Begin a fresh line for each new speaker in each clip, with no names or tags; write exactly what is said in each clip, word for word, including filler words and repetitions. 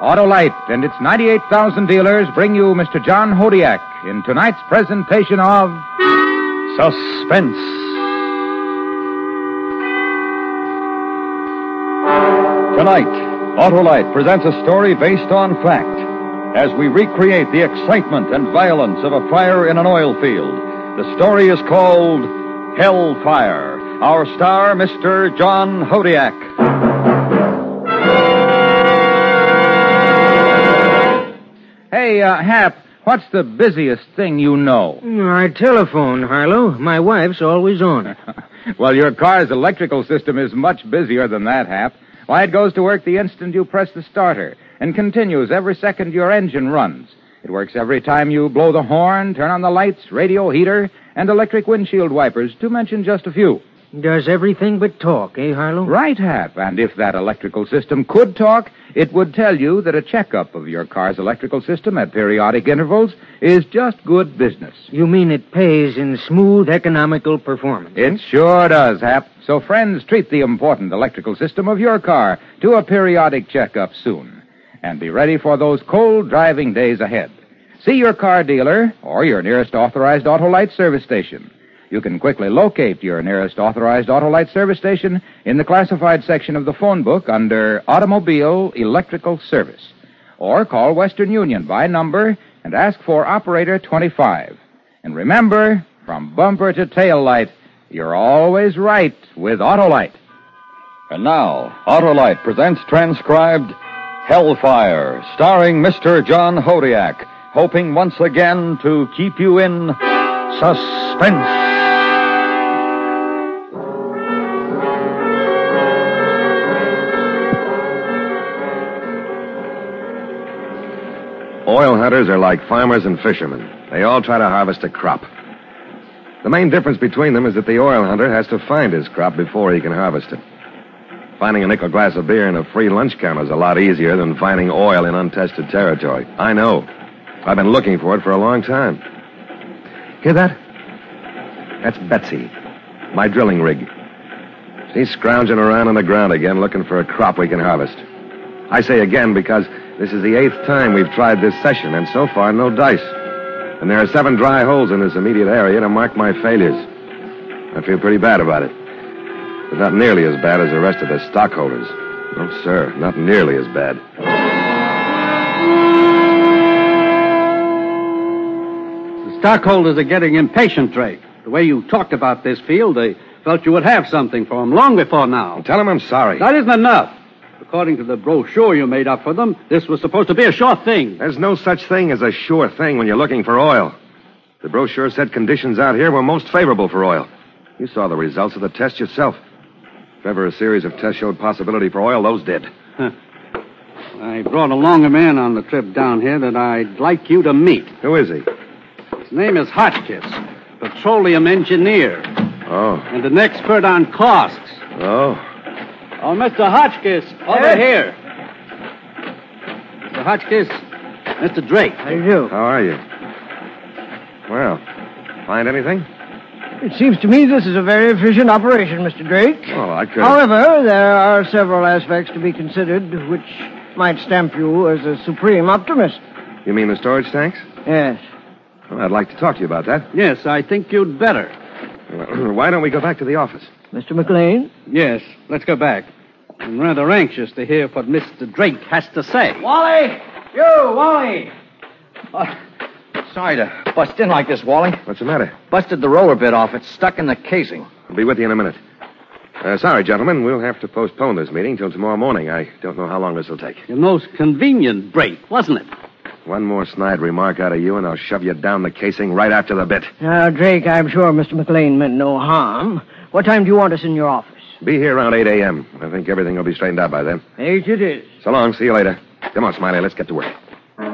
Autolite and its ninety-eight thousand dealers bring you Mister John Hodiak in tonight's presentation of
Suspense. Tonight, Autolite presents a story based on fact as we recreate the excitement and violence of a fire in an oil field. The story is called Hellfire. Our star, Mister John Hodiak.
Hey, uh, Hap, what's the busiest thing you know?
My telephone, Harlow. My wife's always on it.
Well, your car's electrical system is much busier than that, Hap. Why, it goes to work the instant you press the starter and continues every second your engine runs. It works every time you blow the horn, turn on the lights, radio heater, and electric windshield wipers, to mention just a few.
Does everything but talk, eh, Harlow?
Right, Hap. And if that electrical system could talk, it would tell you that a checkup of your car's electrical system at periodic intervals is just good business.
You mean it pays in smooth, economical performance?
It sure does, Hap. So, friends, treat the important electrical system of your car to a periodic checkup soon. And be ready for those cold driving days ahead. See your car dealer or your nearest authorized Autolite service station. You can quickly locate your nearest authorized Autolite service station in the classified section of the phone book under Automobile Electrical Service. Or call Western Union by number and ask for Operator twenty-five. And remember, from bumper to tail light, you're always right with Autolite.
And now, Autolite presents transcribed Hellfire, starring Mister John Hodiak, hoping once again to keep you in suspense.
Oil hunters are like farmers and fishermen. They all try to harvest a crop. The main difference between them is that the oil hunter has to find his crop before he can harvest it. Finding a nickel glass of beer in a free lunch counter is a lot easier than finding oil in untested territory. I know. I've been looking for it for a long time. Hear that? That's Betsy, my drilling rig. She's scrounging around on the ground again looking for a crop we can harvest. I say again because this is the eighth time we've tried this session, and so far, no dice. And there are seven dry holes in this immediate area to mark my failures. I feel pretty bad about it. But not nearly as bad as the rest of the stockholders. No, sir, not nearly as bad.
The stockholders are getting impatient, Drake. The way you talked about this field, they felt you would have something for them long before now.
Tell them I'm sorry.
That isn't enough. According to the brochure you made up for them, this was supposed to be a sure thing.
There's no such thing as a sure thing when you're looking for oil. The brochure said conditions out here were most favorable for oil. You saw the results of the test yourself. If ever a series of tests showed possibility for oil, those did.
Huh. I brought along a man on the trip down here that I'd like you to meet.
Who is he?
His name is Hotchkiss, petroleum engineer.
Oh.
And an expert on costs.
Oh.
Oh, Mister Hotchkiss, over
Yes?
here. Mister Hotchkiss, Mister Drake.
How do you do?
How are you? Well, find anything?
It seems to me this is a very efficient operation, Mister Drake.
Oh, I could.
However, there are several aspects to be considered which might stamp you as a supreme optimist.
You mean the storage tanks?
Yes.
Well, I'd like to talk to you about that.
Yes, I think you'd better.
Why don't we go back to the office?
Mister McLean?
Yes, let's go back. I'm rather anxious to hear what Mister Drake has to say.
Wally! You, Wally! Uh, sorry to bust in like this, Wally.
What's the matter?
Busted the roller bit off. It's stuck in the casing.
I'll be with you in a minute. Uh, sorry, gentlemen. We'll have to postpone this meeting till tomorrow morning. I don't know how long this will take.
A most convenient break, wasn't it?
One more snide remark out of you, and I'll shove you down the casing right after the bit.
Now, Drake, I'm sure Mister McLean meant no harm. What time do you want us in your office?
Be here around eight a.m. I think everything will be straightened out by then.
Eight it is.
So long. See you later. Come on, Smiley. Let's get to work.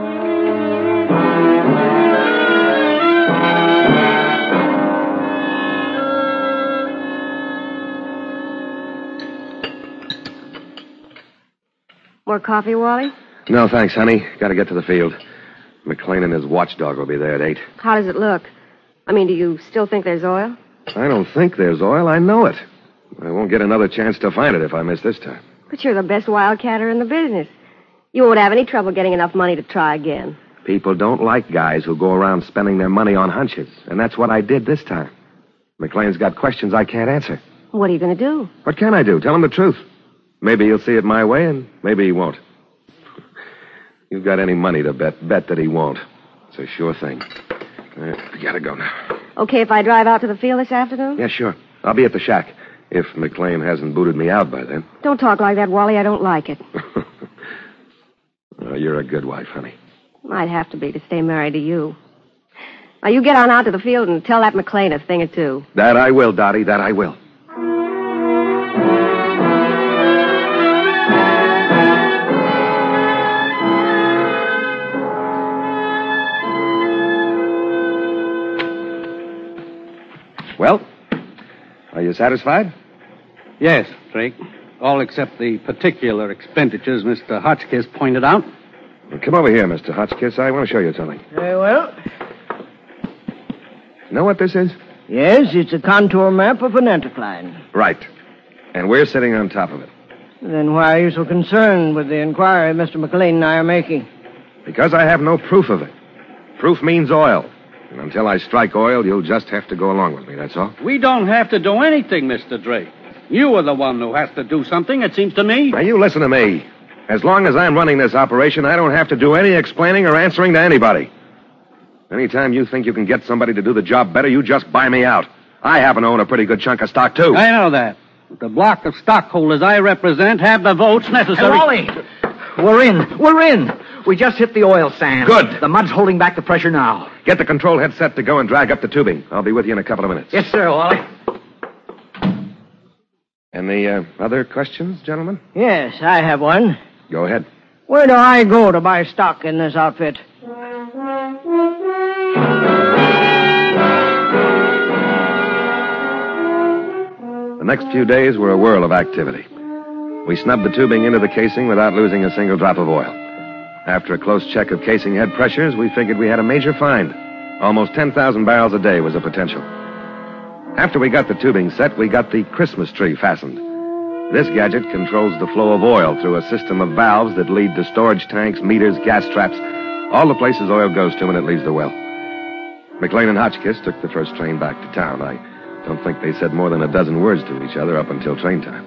More coffee, Wally?
No, thanks, honey. Got to get to the field. McLean and his watchdog will be there at eight.
How does it look? I mean, do you still think there's oil?
I don't think there's oil. I know it. I won't get another chance to find it if I miss this time.
But you're the best wildcatter in the business. You won't have any trouble getting enough money to try again.
People don't like guys who go around spending their money on hunches, and that's what I did this time. McLean's got questions I can't answer.
What are you going to do?
What can I do? Tell him the truth. Maybe he'll see it my way, and maybe he won't. You've got any money to bet, bet that he won't. It's a sure thing. Uh, I gotta go now.
Okay if I drive out to the field this afternoon?
Yeah, sure. I'll be at the shack, if McLean hasn't booted me out by then.
Don't talk like that, Wally. I don't like it.
Oh, you're a good wife, honey.
I'd have to be to stay married to you. Now, you get on out to the field and tell that McLean a thing or two.
That I will, Dottie, that I will. Well, are you satisfied?
Yes, Drake. All except the particular expenditures Mister Hotchkiss pointed out.
Well, come over here, Mister Hotchkiss. I want to show you something.
Very well.
Know what this is?
Yes, it's a contour map of an anticline.
Right. And we're sitting on top of it.
Then why are you so concerned with the inquiry Mister McLean and I are making?
Because I have no proof of it. Proof means oil. And until I strike oil, you'll just have to go along with me, that's all.
We don't have to do anything, Mister Drake. You are the one who has to do something, it seems to me.
Now, you listen to me. As long as I'm running this operation, I don't have to do any explaining or answering to anybody. Anytime you think you can get somebody to do the job better, you just buy me out. I happen to own a pretty good chunk of stock, too.
I know that. But the block of stockholders I represent have the votes necessary.
Hey, Wally! We're in. We're in. We just hit the oil sand.
Good.
The mud's holding back the pressure now.
Get the control head set to go and drag up the tubing. I'll be with you in a couple of minutes.
Yes, sir, Wally.
Any uh, other questions, gentlemen?
Yes, I have one.
Go ahead.
Where do I go to buy stock in this outfit?
The next few days were a whirl of activity. We snubbed the tubing into the casing without losing a single drop of oil. After a close check of casing head pressures, we figured we had a major find. Almost ten thousand barrels a day was the potential. After we got the tubing set, we got the Christmas tree fastened. This gadget controls the flow of oil through a system of valves that lead to storage tanks, meters, gas traps, all the places oil goes to when it leaves the well. McLean and Hotchkiss took the first train back to town. I don't think they said more than a dozen words to each other up until train time.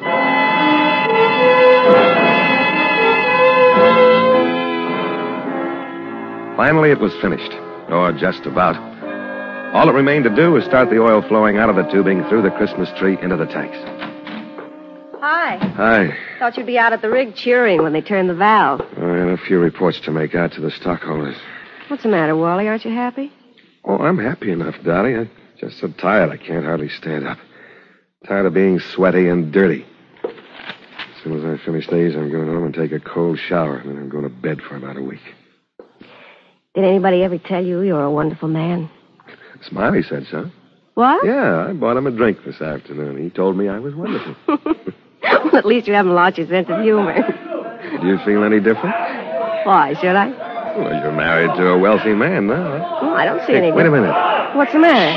Finally, it was finished, or just about. All it remained to do was start the oil flowing out of the tubing through the Christmas tree into the tanks.
Hi.
Hi.
Thought you'd be out at the rig cheering when they turned the valve.
I had a few reports to make out to the stockholders.
What's the matter, Wally? Aren't you happy?
Oh, I'm happy enough, Dottie. I'm just so tired I can't hardly stand up. Tired of being sweaty and dirty. As soon as I finish these, I'm going home and take a cold shower, and then I'm going to bed for about a week.
Did anybody ever tell you you're a wonderful man?
Smiley said so.
What?
Yeah, I bought him a drink this afternoon. He told me I was wonderful.
Well, at least you haven't lost your sense of humor.
Do you feel any different?
Why, should I?
Well, you're married to a wealthy man now.
Oh, I don't see
Hey,
any...
wait a minute.
What's the matter?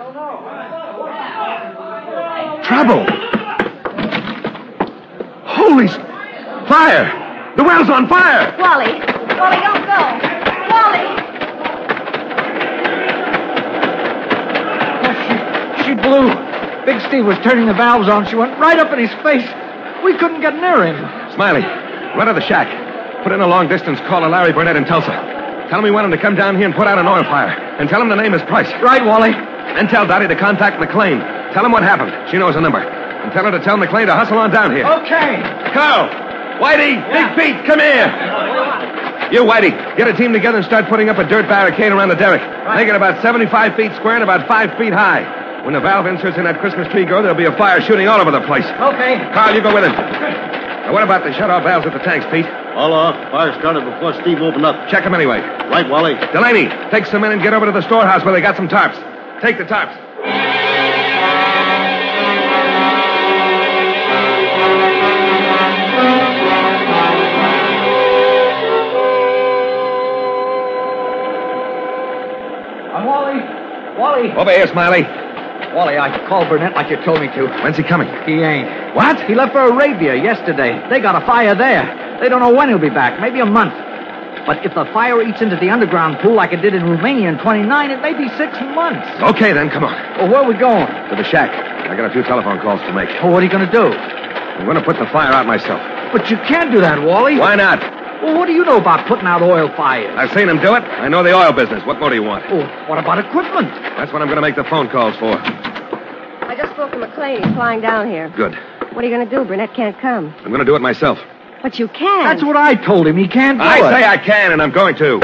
Trouble! Holy... s- Fire! The well's on fire!
Wally! Wally, don't go! Wally!
She blew. Big Steve was turning the valves on. She went right up in his face. We couldn't get near him.
Smiley, run to the shack. Put in a long-distance call to Larry Burnett in Tulsa. Tell him we want him to come down here and put out an oil fire. And tell him the name is Price.
Right, Wally.
And tell Dottie to contact McLean. Tell him what happened. She knows the number. And tell her to tell McLean to hustle on down here.
Okay.
Carl! Whitey! Big Pete, come here! You, Whitey, get a team together and start putting up a dirt barricade around the derrick. Make it about seventy-five feet square and about five feet high. When the valve inserts in that Christmas tree go, there'll be a fire shooting all over the place.
Okay.
Carl, you go with him. Now, what about the shut-off valves at the tanks, Pete?
All off. Fire started before Steve opened up.
Check them anyway.
Right, Wally.
Delaney, take some men and get over to the storehouse where they got some tarps. Take the tarps.
I'm Wally. Wally.
Over here, Smiley.
Wally, I called Burnett like you told me to.
When's he coming?
He ain't.
What?
He left for Arabia yesterday. They got a fire there. They don't know when he'll be back. Maybe a month. But if the fire eats into the underground pool like it did in Romania in twenty-nine, it may be six months.
Okay, then, come on.
Well, where are we going?
To the shack. I got a few telephone calls to make.
Well, what are you going to do?
I'm going to put the fire out myself.
But you can't do that, Wally.
Why not?
Well, what do you know about putting out oil fires?
I've seen him do it. I know the oil business. What more do you want?
Oh, what about equipment?
That's what I'm going to make the phone calls for.
I just spoke to McLean. He's flying down here.
Good.
What are you going to do? Burnett can't come.
I'm going to do it myself.
But you can.
That's what I told him. He can't do
I
it.
say I can, and I'm going to.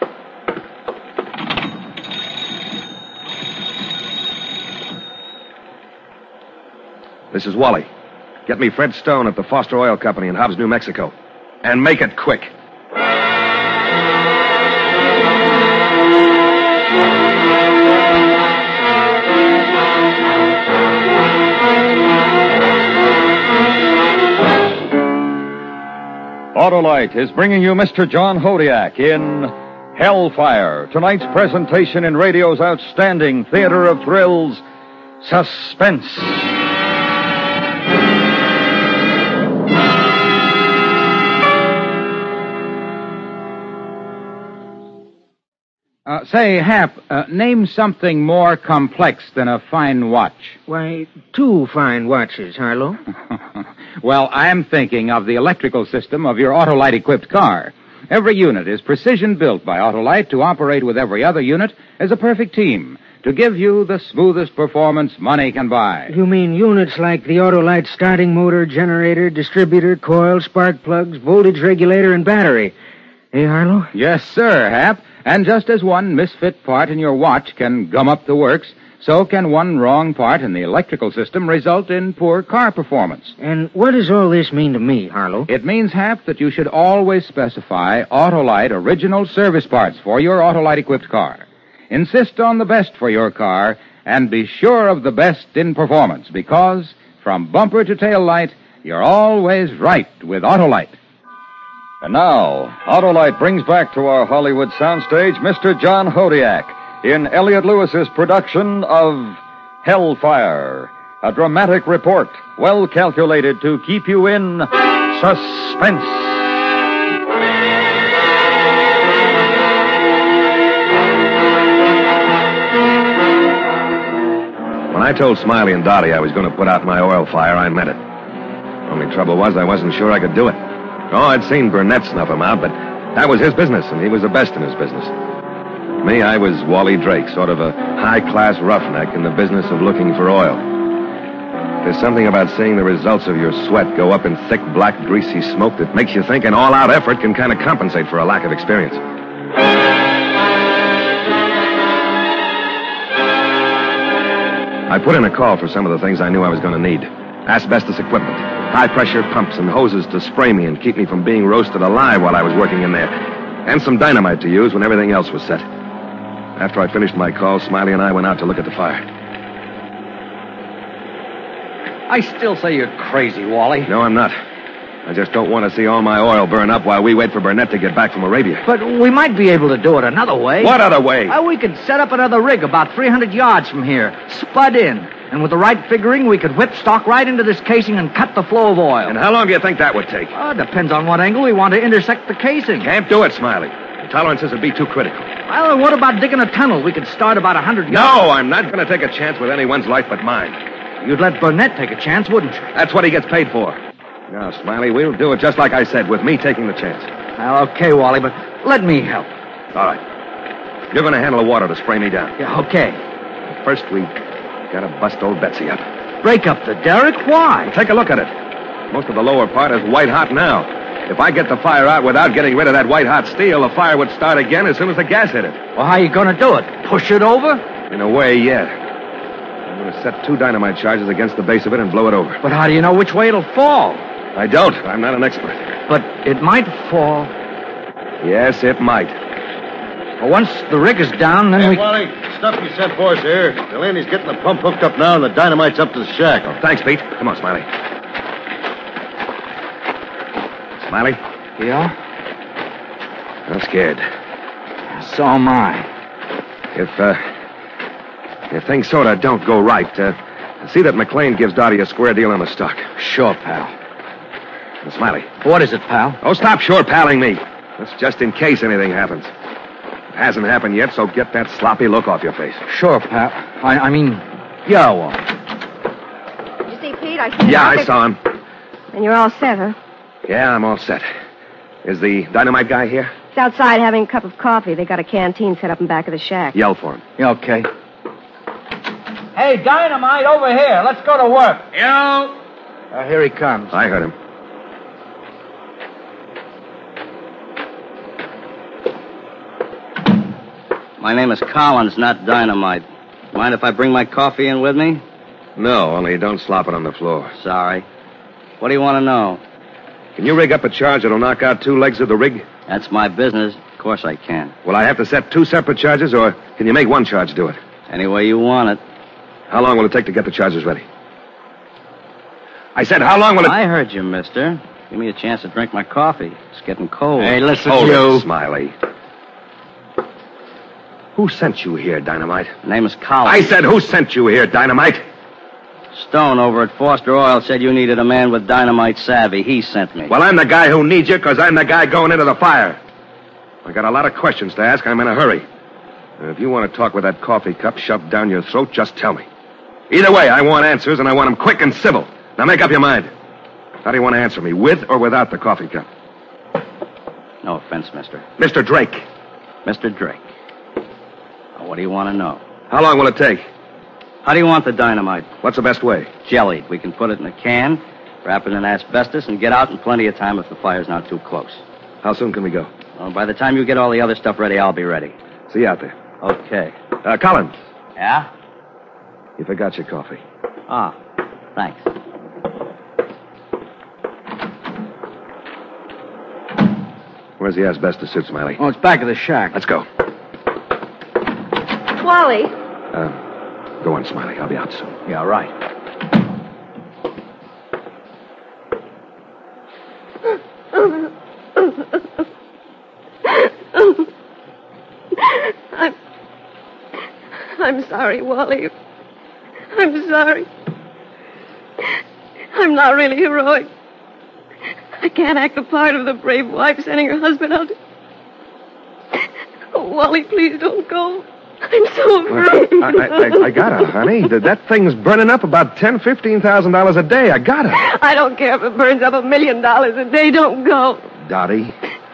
This is Wally. Get me Fred Stone at the Foster Oil Company in Hobbs, New Mexico. And make it quick.
Autolite is bringing you Mister John Hodiak in Hellfire, tonight's presentation in radio's outstanding theater of thrills, Suspense.
Uh, say, Hap, uh, name something more complex than a fine watch.
Why, two fine watches, Harlow.
Well, I'm thinking of the electrical system of your Autolite-equipped car. Every unit is precision-built by Autolite to operate with every other unit as a perfect team, to give you the smoothest performance money can buy.
You mean units like the Autolite starting motor, generator, distributor, coil, spark plugs, voltage regulator, and battery. Hey, Harlow?
Yes, sir, Hap. And just as one misfit part in your watch can gum up the works, so can one wrong part in the electrical system result in poor car performance.
And what does all this mean to me, Harlow?
It means, Hap, that you should always specify Autolite original service parts for your Autolite-equipped car. Insist on the best for your car, and be sure of the best in performance, because from bumper to tail light, you're always right with Autolite.
And now, Autolite brings back to our Hollywood soundstage Mister John Hodiak in Elliot Lewis's production of Hellfire, a dramatic report well calculated to keep you in suspense.
When I told Smiley and Dottie I was going to put out my oil fire, I meant it. Only trouble was I wasn't sure I could do it. Oh, I'd seen Burnett snuff him out, but that was his business, and he was the best in his business. Me, I was Wally Drake, sort of a high-class roughneck in the business of looking for oil. There's something about seeing the results of your sweat go up in thick, black, greasy smoke that makes you think an all-out effort can kind of compensate for a lack of experience. I put in a call for some of the things I knew I was going to need. Asbestos equipment, high-pressure pumps and hoses to spray me and keep me from being roasted alive while I was working in there, and some dynamite to use when everything else was set. After I finished my call, Smiley and I went out to look at the fire.
I still say you're crazy, Wally.
No, I'm not. I just don't want to see all my oil burn up while we wait for Burnett to get back from Arabia.
But we might be able to do it another way.
What other way?
Well, we could set up another rig about three hundred yards from here, spud in. And with the right figuring, we could whip stock right into this casing and cut the flow of oil.
And how long do you think that would take?
Oh, it depends on what angle we want to intersect the casing.
Can't do it, Smiley. The tolerances would be too critical.
Well, what about digging a tunnel? We could start about a hundred yards.
No, I'm not going to take a chance with anyone's life but mine.
You'd let Burnett take a chance, wouldn't you?
That's what he gets paid for. Now, Smiley, we'll do it just like I said, with me taking the chance.
Well, okay, Wally, but let me help.
All right. You're going to handle the water to spray me down.
Yeah, okay.
First, we got to bust old Betsy up.
Break up the derrick? Why?
Take a look at it. Most of the lower part is white hot now. If I get the fire out without getting rid of that white hot steel, the fire would start again as soon as the gas hit it.
Well, how are you going to do it? Push it over?
In a way, yeah. I'm going to set two dynamite charges against the base of it and blow it over.
But how do you know which way it'll fall?
I don't. I'm not an expert.
But it might fall.
Yes, it might.
Well, once the rig is down, then
hey,
we...
Wally, stuff you sent for us here. Delaney's getting the pump hooked up now, and the dynamite's up to the shack.
Oh, thanks, Pete. Come on, Smiley. Smiley?
Yeah?
I'm scared.
So am I.
If, uh... If things sort of don't go right, uh... see that McLean gives Dottie a square deal on the stock.
Sure, pal.
Smiley.
What is it, pal?
Oh, stop short palling me. That's just in case anything happens. It hasn't happened yet, so get that sloppy look off your face.
Sure, pal. I, I mean, yeah, I won't.
Did you see Pete? I see
Yeah,
him.
I saw him.
And you're all set, huh?
Yeah, I'm all set. Is the dynamite guy here?
He's outside having a cup of coffee. They got a canteen set up in back of the shack.
Yell for him.
Yeah, okay.
Hey, Dynamite, over here. Let's go to work.
Yo! Uh, here he comes.
I heard him.
My name is Collins, not Dynamite. Mind if I bring my coffee in with me?
No, only don't slop it on the floor.
Sorry. What do you want to know?
Can you rig up a charge that'll knock out two legs of the rig?
That's my business. Of course I can.
Will I have to set two separate charges, or can you make one charge do it?
Any way you want it.
How long will it take to get the charges ready? I said, how long will it...
I heard you, mister. Give me a chance to drink my coffee. It's getting cold.
Hey, listen,
Hold
you.
it, Smiley. Who sent you here, Dynamite?
My name is Collins.
I said, who sent you here, Dynamite?
Stone over at Foster Oil said you needed a man with dynamite savvy. He sent me.
Well, I'm the guy who needs you because I'm the guy going into the fire. I got a lot of questions to ask. I'm in a hurry. And if you want to talk with that coffee cup shoved down your throat, just tell me. Either way, I want answers, and I want them quick and civil. Now make up your mind. How do you want to answer me, with or without the coffee cup?
No offense, mister.
Mister Drake.
Mister Drake. Now, what do you want to know?
How long will it take?
How do you want the dynamite?
What's the best way?
Jellied. We can put it in a can, wrap it in asbestos, and get out in plenty of time if the fire's not too close.
How soon can we go?
Well, by the time you get all the other stuff ready, I'll be ready.
See you out there.
Okay.
Uh, Collins,
Yeah?
you forgot your coffee.
Ah, thanks.
Where's the asbestos suit, Smiley?
Oh, it's back of the shack.
Let's go.
Wally.
Uh, go on, Smiley. I'll be out soon.
Yeah, right.
I'm... I'm sorry, Wally. I'm sorry. I'm not really heroic. I can't act the part of the brave wife sending her husband out. Oh, Wally, please don't go. I'm so afraid.
I, I, I, I got her, honey. That, that thing's burning up about ten, fifteen thousand dollars a day. I got her.
I don't care if it burns up a million dollars a day. Don't go.
Dottie.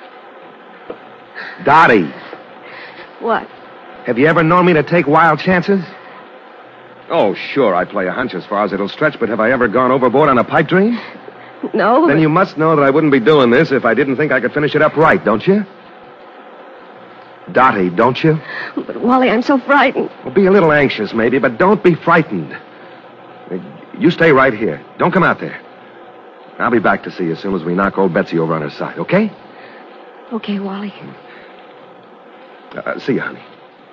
Dottie.
What?
Have you ever known me to take wild chances? Oh, sure, I play a hunch as far as it'll stretch, but have I ever gone overboard on a pipe dream?
No.
Then you must know that I wouldn't be doing this if I didn't think I could finish it up right, don't you? Dottie, don't you?
But, Wally, I'm so frightened.
Well, be a little anxious, maybe, but don't be frightened. You stay right here. Don't come out there. I'll be back to see you as soon as we knock old Betsy over on her side, okay?
Okay, Wally.
Uh, see you, honey.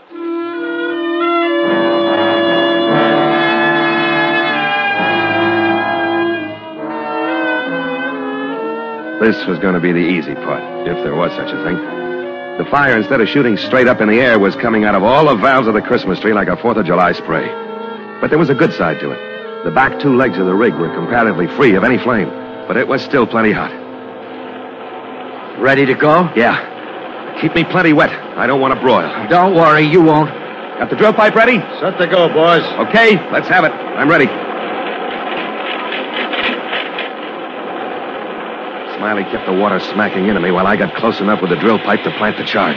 This was going to be the easy part, if there was such a thing. The fire, instead of shooting straight up in the air, was coming out of all the valves of the Christmas tree like a Fourth of July spray. But there was a good side to it. The back two legs of the rig were comparatively free of any flame, but it was still plenty hot.
Ready to go?
Yeah. Keep me plenty wet. I don't want to broil.
Don't worry, you won't.
Got the drill pipe ready?
Set to go, boys.
Okay, let's have it. I'm ready. Smiley kept the water smacking into me while I got close enough with the drill pipe to plant the charge.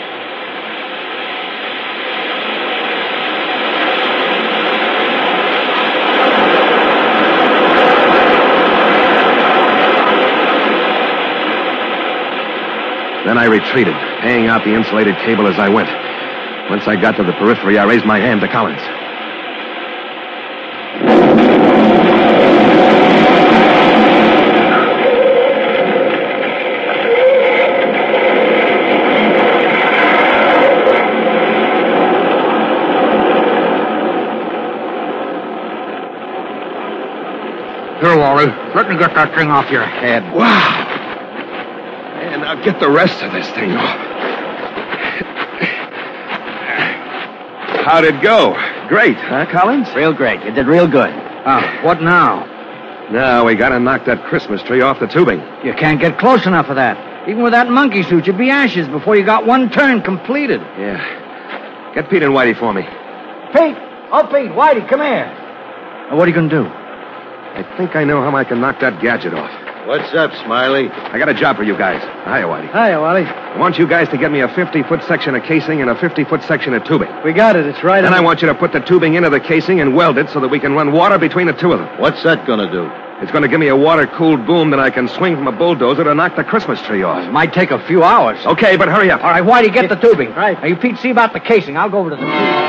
Then I retreated, paying out the insulated cable as I went. Once I got to the periphery, I raised my hand to Collins.
Here, Wally. Let me get that thing off your head.
Wow. And now get the rest of this thing off. How'd it go? Great, huh, Collins?
Real great. You did real good. Ah, what now?
No, we gotta knock that Christmas tree off the tubing.
You can't get close enough for that. Even with that monkey suit, you'd be ashes before you got one turn completed.
Yeah. Get Pete and Whitey for me.
Pete! Oh, Pete, Whitey, come here. Now, what are you going to do?
I think I know how I can knock that gadget off.
What's up, Smiley?
I got a job for you guys. Hiya, Whitey.
Hiya, Wally.
I want you guys to get me a fifty-foot section of casing and a fifty-foot section of tubing.
We got it. It's right
Then
on.
I want you to put the tubing into the casing and weld it so that we can run water between the two of them.
What's that gonna do?
It's going to give me a water-cooled boom that I can swing from a bulldozer to knock the Christmas tree off.
It might take a few hours.
Okay, but hurry up.
All right, Whitey, get the tubing.
Right.
Now, you, Pete, see about the casing. I'll go over to the tubing.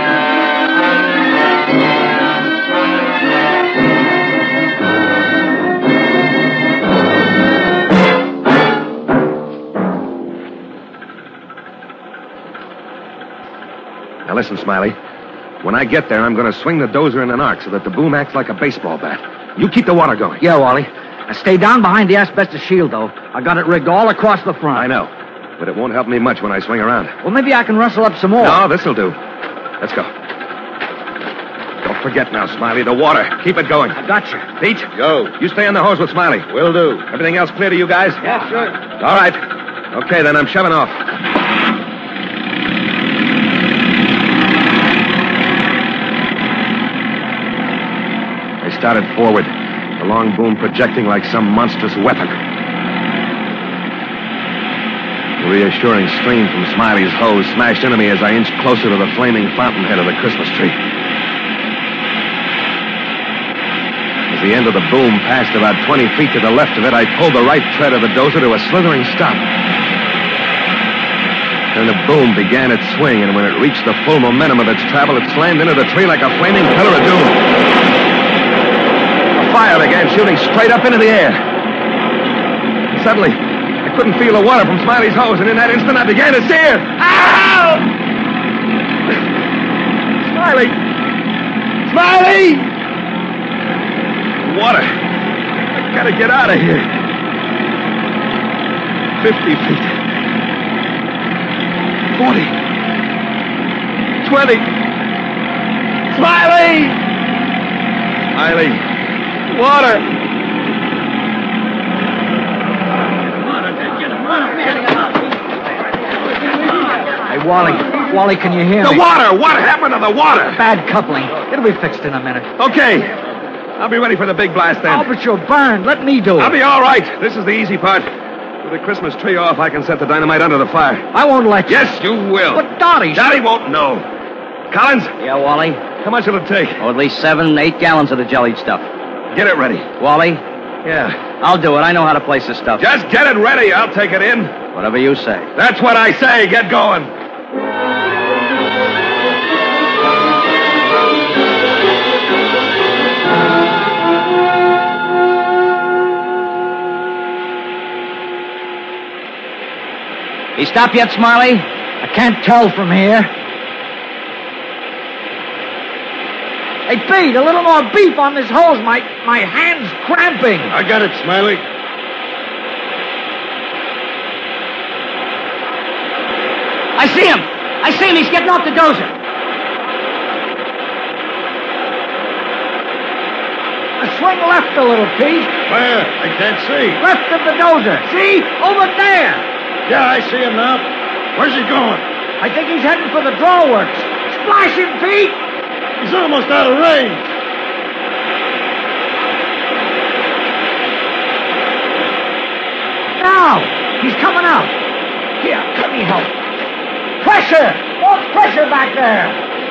Now listen, Smiley. When I get there, I'm going to swing the dozer in an arc so that the boom acts like a baseball bat. You keep the water going.
Yeah, Wally. Now, stay down behind the asbestos shield, though. I got it rigged all across the front.
I know. But it won't help me much when I swing around.
Well, maybe I can rustle up some more.
No, this'll do. Let's go. Don't forget now, Smiley, the water. Keep it going.
I got you.
Pete?
Yo.
You stay on the hose with Smiley.
Will do.
Everything else clear to you guys?
Yeah, sure.
All right. Okay, then I'm shoving off. I started forward, the long boom projecting like some monstrous weapon. The reassuring stream from Smiley's hose smashed into me as I inched closer to the flaming fountainhead of the Christmas tree. As the end of the boom passed about twenty feet to the left of it, I pulled the right tread of the dozer to a slithering stop. Then the boom began its swing, and when it reached the full momentum of its travel, it slammed into the tree like a flaming pillar of doom. The fire began shooting straight up into the air. And suddenly, I couldn't feel the water from Smiley's hose, and in that instant, I began to see it. Ow! Smiley! Smiley! Water. I gotta get out of here. Fifty feet. Forty. Twenty. Smiley! Smiley. Water.
Hey, Wally. Wally, can you hear
The
me?
water! What happened to the water?
Bad coupling. It'll be fixed in a minute.
Okay. I'll be ready for the big blast then.
Oh, but you're burned. Let me do it.
I'll be all right. This is the easy part. With the Christmas tree off, I can set the dynamite under the fire.
I won't let you.
Yes, you will.
But Dottie...
Dottie won't know. Collins,
Yeah, Wally?
how much will it take?
Oh, at least seven, eight gallons of the jellied stuff.
Get it ready.
Wally?
Yeah.
I'll do it. I know how to place this stuff.
Just get it ready. I'll take it in.
Whatever you say.
That's what I say. Get going.
He stopped yet, Smiley?
I can't tell from here. Hey, Pete, a little more beef on this hose. My, my hand's cramping.
I got it, Smiley.
I see him! I see him! He's getting off the dozer!
I swing left a little, Pete.
Where? I can't see.
Left of the dozer. See? Over there.
Yeah, I see him now. Where's he going?
I think he's heading for the drawworks. Splash him, Pete!
He's almost out of range.
Now! He's coming out. Here, let me help. Pressure! More pressure back there!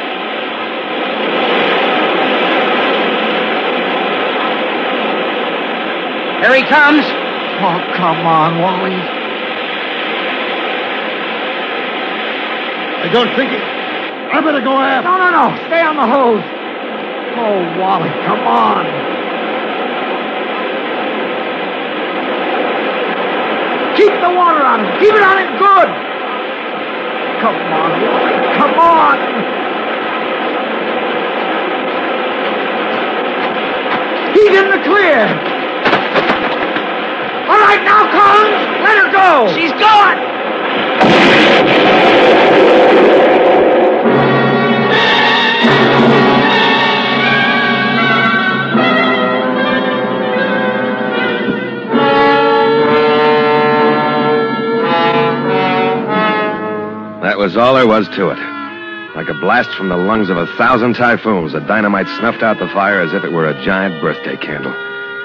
Here he comes!
Oh, come on, Wally.
I don't think he... I better go after.
No, no, no. Stay on the hose. Oh, Wally, come on. Keep the water on him. Keep it on him good. Come on, Wally. Come on. He's in the clear. All right, now, Collins, let her go.
She's gone!
was all there was to it. Like a blast from the lungs of a thousand typhoons, the dynamite snuffed out the fire as if it were a giant birthday candle.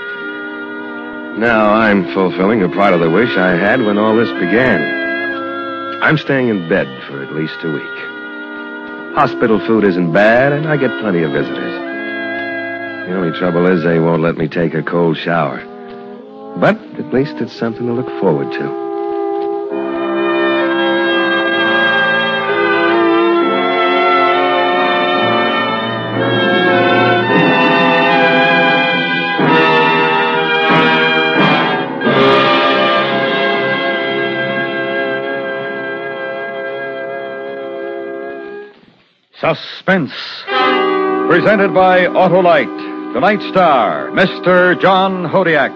Now I'm fulfilling a part of the wish I had when all this began. I'm staying in bed for at least a week. Hospital food isn't bad, and I get plenty of visitors. The only trouble is they won't let me take a cold shower. But at least it's something to look forward to.
Suspense. Presented by Autolite. Tonight's star, Mister John Hodiak.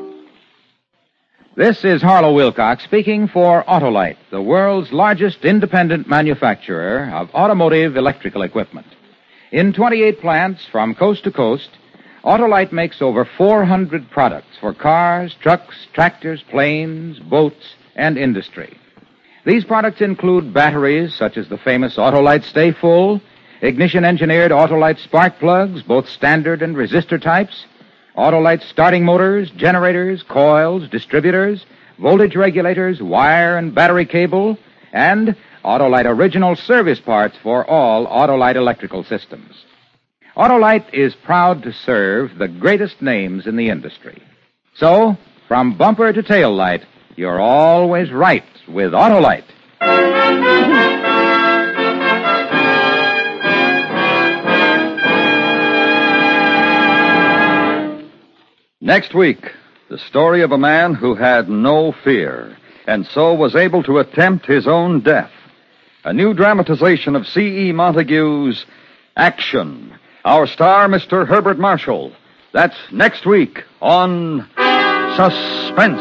This is Harlow Wilcox speaking for Autolite, the world's largest independent manufacturer of automotive electrical equipment. In twenty-eight plants from coast to coast, Autolite makes over four hundred products for cars, trucks, tractors, planes, boats, and industry. These products include batteries such as the famous Autolite Stay Full, ignition-engineered Autolite spark plugs, both standard and resistor types, Autolite starting motors, generators, coils, distributors, voltage regulators, wire and battery cable, and Autolite original service parts for all Autolite electrical systems. Autolite is proud to serve the greatest names in the industry. So, from bumper to tail light, you're always right with Autolite.
Next week, the story of a man who had no fear, and so was able to attempt his own death. A new dramatization of C E. Montague's Action. Our star, Mister Herbert Marshall. That's next week on Suspense.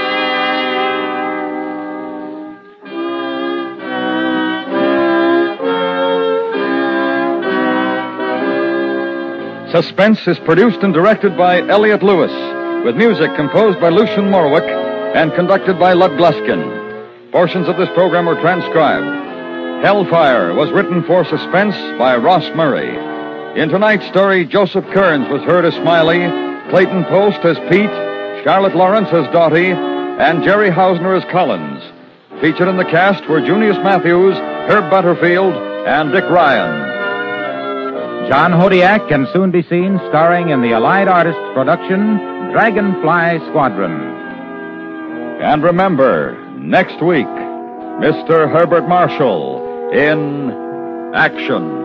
Suspense is produced and directed by Elliott Lewis, with music composed by Lucian Morwick and conducted by Lud Gluskin. Portions of this program were transcribed. Hellfire was written for Suspense by Ross Murray. In tonight's story, Joseph Kearns was heard as Smiley, Clayton Post as Pete, Charlotte Lawrence as Dottie, and Jerry Hausner as Collins. Featured in the cast were Junius Matthews, Herb Butterfield, and Dick Ryan.
John Hodiak can soon be seen starring in the Allied Artists production, Dragonfly Squadron.
And remember, next week, Mister Herbert Marshall in Action.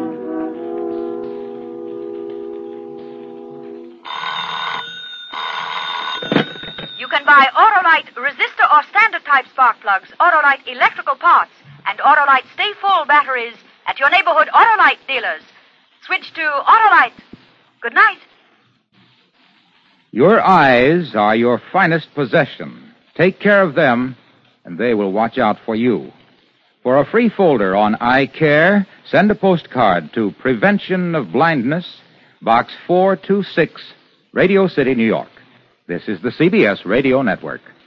You can buy Autolite resistor or standard type spark plugs, Autolite electrical parts, and Autolite Stay Full batteries at your neighborhood Autolite dealers. Switch to Autolite. Good night.
Your eyes are your finest possession. Take care of them, and they will watch out for you. For a free folder on eye care, send a postcard to Prevention of Blindness, Box four two six, Radio City, New York. This is the C B S Radio Network.